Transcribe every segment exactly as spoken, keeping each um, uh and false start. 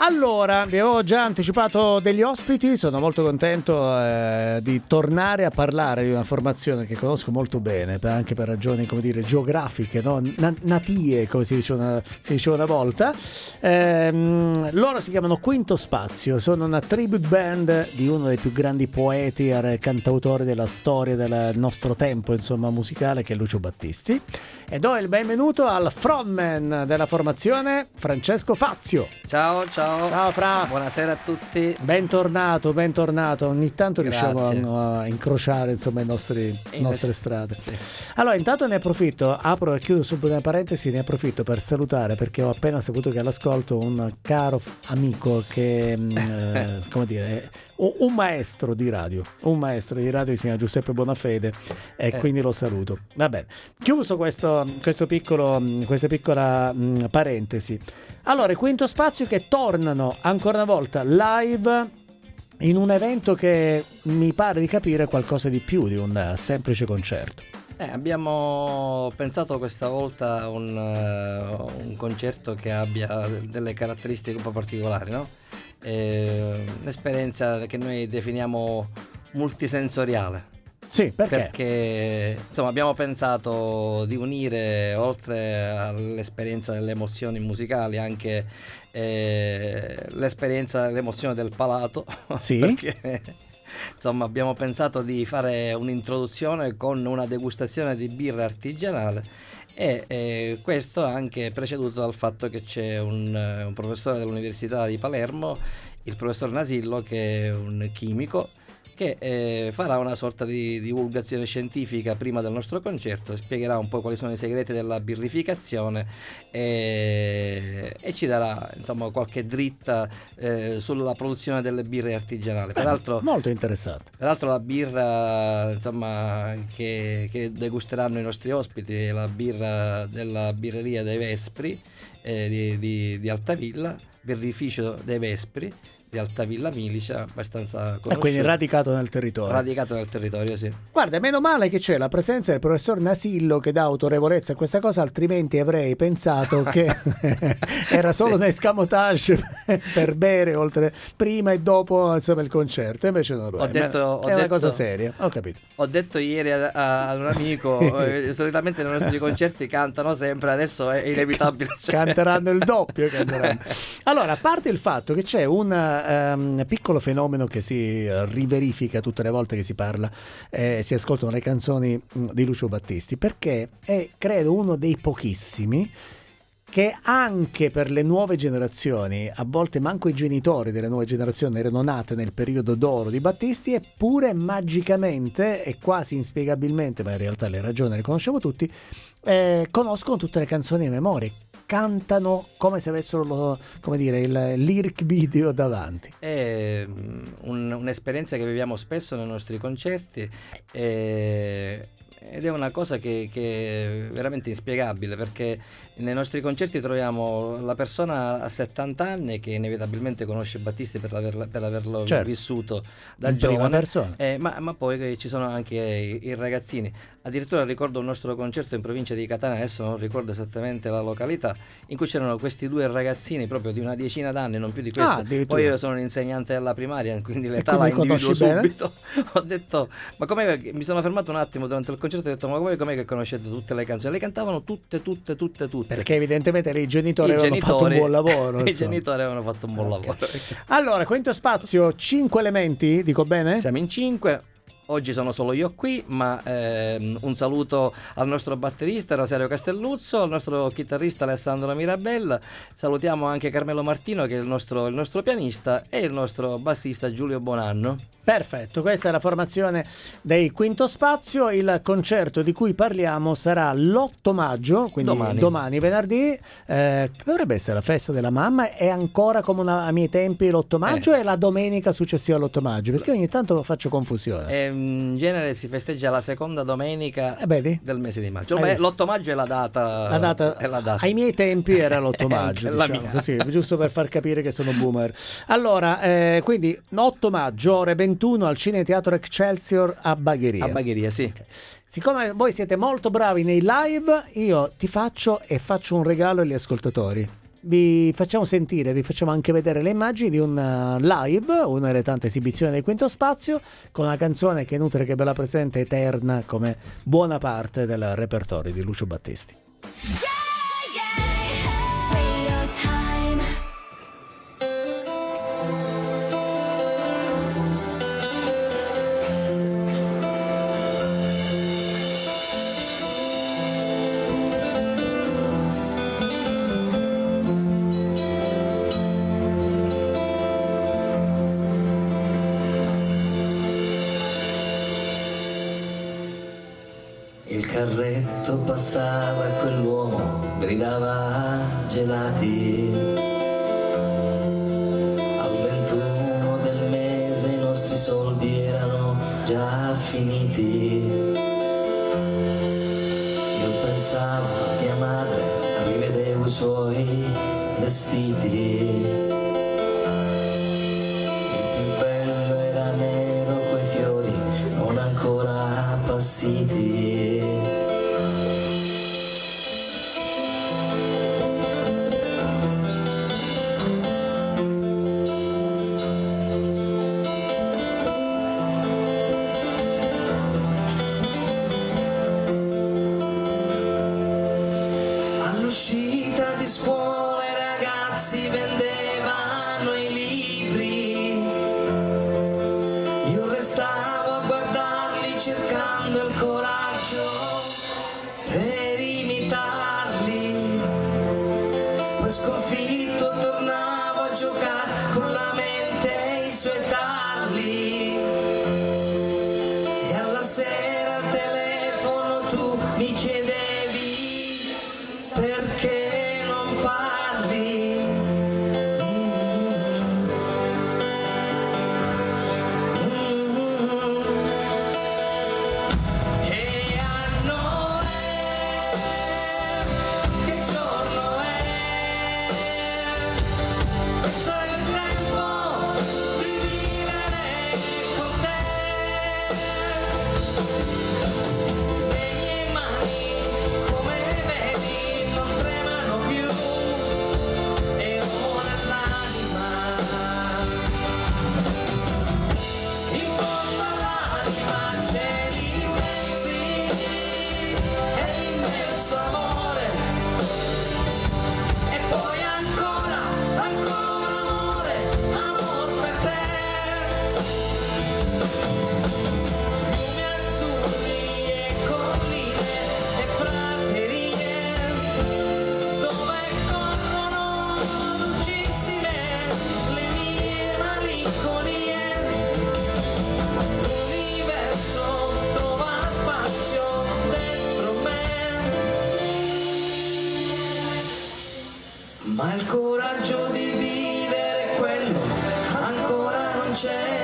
Allora, vi avevo già anticipato degli ospiti, sono molto contento eh, di tornare a parlare di una formazione che conosco molto bene, per, anche per ragioni, come dire, geografiche, no? Na- natie, come si diceva una, si diceva una volta. Ehm, loro si chiamano Quinto Spazio, sono una tribute band di uno dei più grandi poeti e cantautori della storia del nostro tempo, insomma, musicale, che è Lucio Battisti. E do il benvenuto al frontman della formazione, Francesco Fazio. Ciao, ciao. Ciao Fra. Buonasera a tutti. Bentornato, bentornato. Ogni tanto Grazie. riusciamo a, a incrociare, insomma, i nostri, In nostre es- strade. Sì. Allora, intanto ne approfitto, apro e chiudo subito una parentesi, ne approfitto per salutare, perché ho appena saputo che all'ascolto un caro f- amico che, mh, eh, come dire, un maestro di radio, un maestro di radio che si chiama Giuseppe Bonafede, e Eh. quindi lo saluto. Va bene, chiuso questo, questo piccolo, questa piccola mh, parentesi. Allora, Quinto Spazio che tornano ancora una volta live in un evento che mi pare di capire qualcosa di più di un semplice concerto. Eh, abbiamo pensato questa volta a un, uh, un concerto che abbia delle caratteristiche un po' particolari, no? Eh, un'esperienza che noi definiamo multisensoriale. Sì, perché? Perché insomma abbiamo pensato di unire, oltre all'esperienza delle emozioni musicali, anche eh, l'esperienza dell'emozione del palato. Sì. Perché insomma abbiamo pensato di fare un'introduzione con una degustazione di birra artigianale, e eh, questo anche preceduto dal fatto che c'è un, un professore dell'Università di Palermo, il professor Nasillo, che è un chimico, che eh, farà una sorta di divulgazione scientifica prima del nostro concerto, spiegherà un po' quali sono i segreti della birrificazione e, e ci darà, insomma, qualche dritta eh, sulla produzione delle birre artigianali. Peraltro, molto interessante. Peraltro la birra, insomma, che, che degusteranno i nostri ospiti è la birra della birreria dei Vespri eh, di, di, di Altavilla, birrificio dei Vespri di Altavilla Milicia, abbastanza conosciuto. E quindi radicato nel territorio. Radicato nel territorio, sì. Guarda, meno male che c'è la presenza del professor Nasillo che dà autorevolezza a questa cosa, altrimenti avrei pensato che era solo Sì. un escamotage per bere oltre prima e dopo, insomma, il concerto. Invece no, Ho detto- ho è una detto- cosa seria, ho capito. Ho detto ieri a- a- ad un amico, eh, solitamente nei nostri concerti cantano sempre, adesso è inevitabile. cioè- Canteranno il doppio, canteranno. Allora, a parte il fatto che c'è un um, piccolo fenomeno che si uh, riverifica tutte le volte che si parla e eh, si ascoltano le canzoni mh, di Lucio Battisti, perché è, credo, uno dei pochissimi che anche per le nuove generazioni, a volte manco i genitori delle nuove generazioni erano nate nel periodo d'oro di Battisti, eppure magicamente e quasi inspiegabilmente, ma in realtà le ragioni le conosciamo tutti, eh, conoscono tutte le canzoni a memoria, cantano come se avessero lo, come dire, il lyric video davanti. È mm, un- un'esperienza che viviamo spesso nei nostri concerti, eh, ed è una cosa che, che è veramente inspiegabile, perché nei nostri concerti troviamo la persona a settanta anni che inevitabilmente conosce Battisti per, averla- per averlo Certo. vissuto da In prima giovane, persona. eh, ma, ma poi ci sono anche i, i ragazzini. Addirittura ricordo un nostro concerto in provincia di Catania, adesso non ricordo esattamente la località, in cui c'erano questi due ragazzini proprio di una decina d'anni, non più di questo. Ah, addirittura. Poi io sono un insegnante della primaria, quindi l'età quindi la individuo conosci bene? subito. Ho detto, ma com'è che mi sono fermato un attimo durante il concerto e ho detto, ma voi com'è che conoscete tutte le canzoni? Le cantavano tutte, tutte, tutte, tutte. Perché evidentemente lì i genitori I avevano genitori- fatto un buon lavoro. I insomma. genitori avevano fatto un buon Ok. lavoro. Allora, Quinto Spazio, cinque elementi, dico bene? Siamo in cinque. Oggi sono solo io qui, ma ehm, un saluto al nostro batterista Rosario Castelluzzo, al nostro chitarrista Alessandro Mirabella, salutiamo anche Carmelo Martino che è il nostro, il nostro pianista, e il nostro bassista Giulio Bonanno. Perfetto, questa è la formazione dei Quinto Spazio. Il concerto di cui parliamo sarà l'otto maggio, quindi domani, Domani. venerdì. Eh, dovrebbe essere la festa della mamma. È ancora come una, a miei tempi l'otto maggio Eh. e la domenica successiva all'otto maggio? Perché ogni tanto faccio confusione. E, in genere si festeggia la seconda domenica Eh, vedi? del mese di maggio. Hai Beh, visto? l'otto maggio è la data. La data, è la data. ai miei tempi era l'otto maggio, Anche la diciamo, mia. così, giusto per far capire che sono boomer. Allora, eh, quindi otto maggio, ore ventuno al Cineteatro Excelsior a Bagheria. A Bagheria, sì. Siccome voi siete molto bravi nei live, io ti faccio e faccio un regalo agli ascoltatori. vi facciamo sentire, vi facciamo anche vedere le immagini di un live, una delle tante esibizioni del Quinto Spazio, con una canzone che è inutile che ve la presente, eterna come buona parte del repertorio di Lucio Battisti. Il carretto passava e quell'uomo gridava gelati. Al ventuno del mese i nostri soldi erano già finiti. Io pensavo a mia madre, rivedevo i suoi vestiti. Il più bello era nero coi fiori non ancora appassiti. All'uscita di scuola i ragazzi vendevano i libri. Io restavo a guardarli cercando il coraggio per imitarli. Poi sconfitto tornavo a giocare con la mente e i suoi tarli. E alla sera al telefono tu mi chiedevi perché non parli. Mm-hmm. Che anno è? Che giorno è? Questo è il tempo di vivere con te. Le mie mani, come vedi, non tremano più e ho nell'anima, in fondo all'anima cieli immensi e immenso amore, e poi ancora, ancora amore, amor per te. Fiumi azzurri e colline e praterie, dove corrono dolcissime le mie malinconie. L'universo trova spazio dentro me, ma il coraggio di vivere quello ancora non c'è.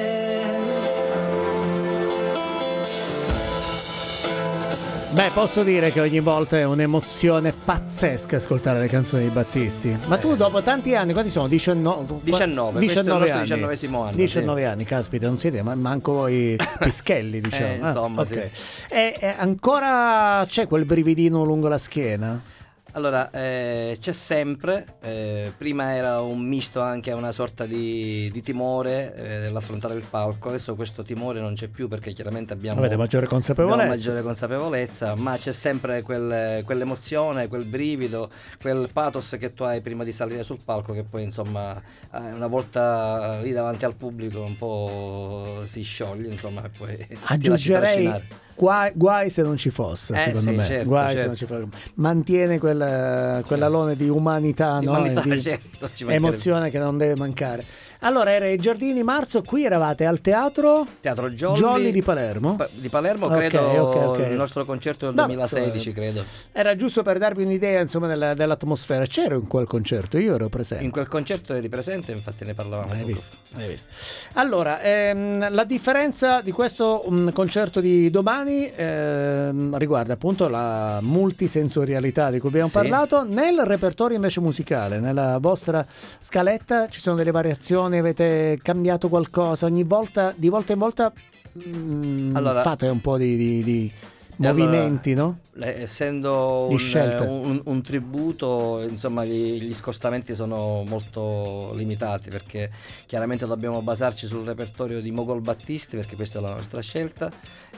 Beh, posso dire che ogni volta è un'emozione pazzesca ascoltare le canzoni di Battisti. Ma tu dopo tanti anni, quanti sono? diciannove? diciannove, questo è il nostro diciannovesimo anno, diciannove anni, caspita, non siete ma manco voi pischelli, diciamo. Eh, insomma, Ah, ok. E, e ancora c'è quel brividino lungo la schiena? Allora, eh, c'è sempre, eh, prima era un misto anche a una sorta di, di timore eh, nell'affrontare il palco, adesso questo timore non c'è più perché chiaramente abbiamo, Avete maggiore consapevolezza. abbiamo maggiore consapevolezza, ma c'è sempre quel, quell'emozione, quel brivido, quel pathos che tu hai prima di salire sul palco, che poi insomma eh, una volta lì davanti al pubblico un po' si scioglie, insomma, e poi ti lasci Aggiungerei trascinare. guai, guai se non ci fosse, Eh, secondo sì, me. certo, guai certo. se non ci fosse. Mantiene quel, quell'alone di umanità, Di no? umanità, E di certo, ci mancherebbe. emozione che non deve mancare. Allora, era ai Giardini Marzo, qui eravate al teatro Teatro Jolly, Jolly di Palermo. Pa- di Palermo, Ok, credo, ok, ok. il nostro concerto del No, duemilasedici, eh, credo. Era giusto per darvi un'idea, insomma, della- dell'atmosfera. C'ero in quel concerto, io ero presente. In quel concerto eri presente, infatti ne parlavamo Hai poco. visto, hai visto. Allora, ehm, la differenza di questo um, concerto di domani ehm, riguarda appunto la multisensorialità di cui abbiamo Sì. parlato. Nel repertorio invece musicale, nella vostra scaletta ci sono delle variazioni, avete cambiato qualcosa ogni volta, di volta in volta mm, Allora- fate un po' di, di- di movimenti, allora, no? Essendo Di un, un, un tributo, insomma, gli, gli scostamenti sono molto limitati, perché chiaramente dobbiamo basarci sul repertorio di Mogol Battisti, perché questa è la nostra scelta.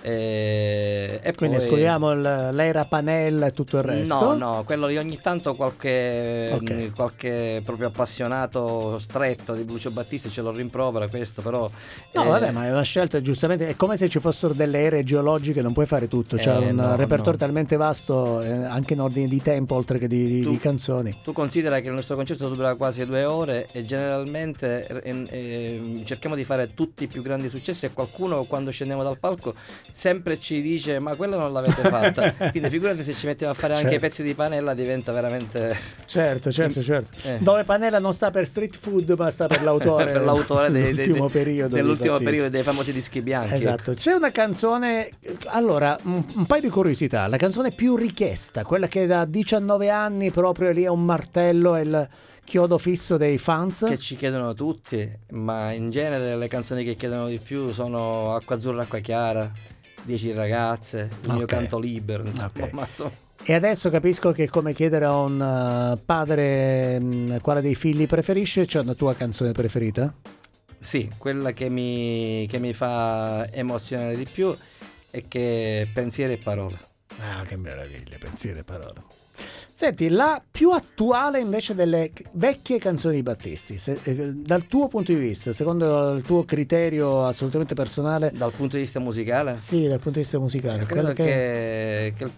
E, e Quindi poi, escludiamo il, l'era Panella e tutto il resto? No, no, quello di ogni tanto qualche, Okay. qualche proprio appassionato stretto di Lucio Battisti ce lo rimprovera questo, però... No, eh, vabbè, ma è una scelta, giustamente, è come se ci fossero delle ere geologiche, non puoi fare tutto, c'è Eh, un no, repertorio no. talmente vasto, eh, anche in ordine di tempo, oltre che di, di- Tu- di canzoni. Tu considera che il nostro concerto dura quasi due ore e generalmente eh, eh, cerchiamo di fare tutti i più grandi successi, e qualcuno quando scendiamo dal palco sempre ci dice ma quella non l'avete fatta, quindi figurati se ci mettiamo a fare anche Certo. i pezzi di Panella, diventa veramente Certo, certo, certo. Eh. Dove Panella non sta per street food, ma sta per l'autore, per l'autore dei- dei- dell'ultimo dei- periodo. di dell'ultimo Battisti. periodo dei famosi dischi bianchi. Esatto, c'è una canzone, allora un, un paio di curiosità, la canzone più richiesta, quella che da diciannove anni proprio lì è un martello, è il chiodo fisso dei fans. Che ci chiedono tutti, ma in genere le canzoni che chiedono di più sono Acqua Azzurra, Acqua Chiara, Dieci ragazze, Il mio Ok. canto libero, insomma, Ok. ma insomma, E adesso capisco che come chiedere a un uh, padre mh, quale dei figli preferisce, c'è una tua canzone preferita? sì, quella che mi, che mi fa emozionare di più è che pensieri e parole. Ah, che meraviglia, pensiero e parole. Senti, la più attuale invece delle c- vecchie canzoni di Battisti, se- eh, dal tuo punto di vista, secondo il tuo criterio assolutamente personale, Dal punto di vista musicale, sì, dal punto di vista musicale, credo quella che... che, che il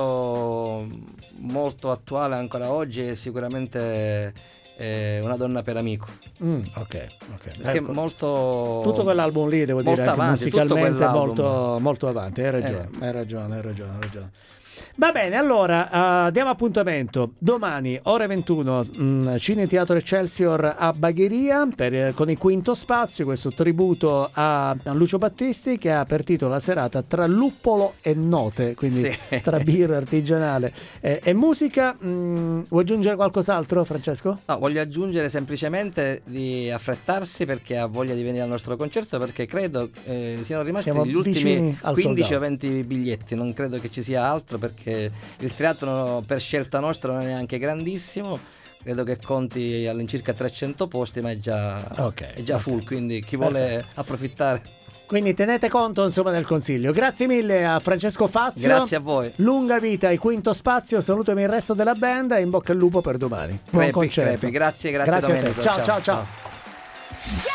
pezzo molto attuale ancora oggi è sicuramente eh, Una donna per amico. Mm, ok, ok. Perché Ecco, molto tutto quell'album lì, devo molto dire, anche avanti, tutto musicalmente quell'album. molto, molto avanti, hai ragione, Eh. hai ragione, hai ragione, hai ragione. Va bene, allora uh, diamo appuntamento domani ore ventuno, mh, Cine Teatro Excelsior a Bagheria per, eh, con il Quinto Spazio, questo tributo a, a Lucio Battisti che ha per titolo la serata Tra luppolo e note, quindi Sì. tra birra artigianale e, e musica. Mh, vuoi aggiungere qualcos'altro, Francesco? No, voglio aggiungere semplicemente di affrettarsi perché ha voglia di venire al nostro concerto, perché credo eh, siano rimasti Siamo gli vicini ultimi al quindici sold o venti biglietti, non credo che ci sia altro, perché il teatro per scelta nostra non è neanche grandissimo, credo che conti all'incirca trecento posti, ma è già, Ok, è già ok. full, quindi chi vuole Perfetto. approfittare, Quindi tenete conto insomma del consiglio. Grazie mille a Francesco Fazio. grazie a voi. Lunga vita ai Quinto Spazio, salutami il resto della band e in bocca al lupo per domani. Buon Crepi, concerto. crepi. Grazie, grazie, Grazie a te. Domenico. Ciao, ciao, ciao. Yeah!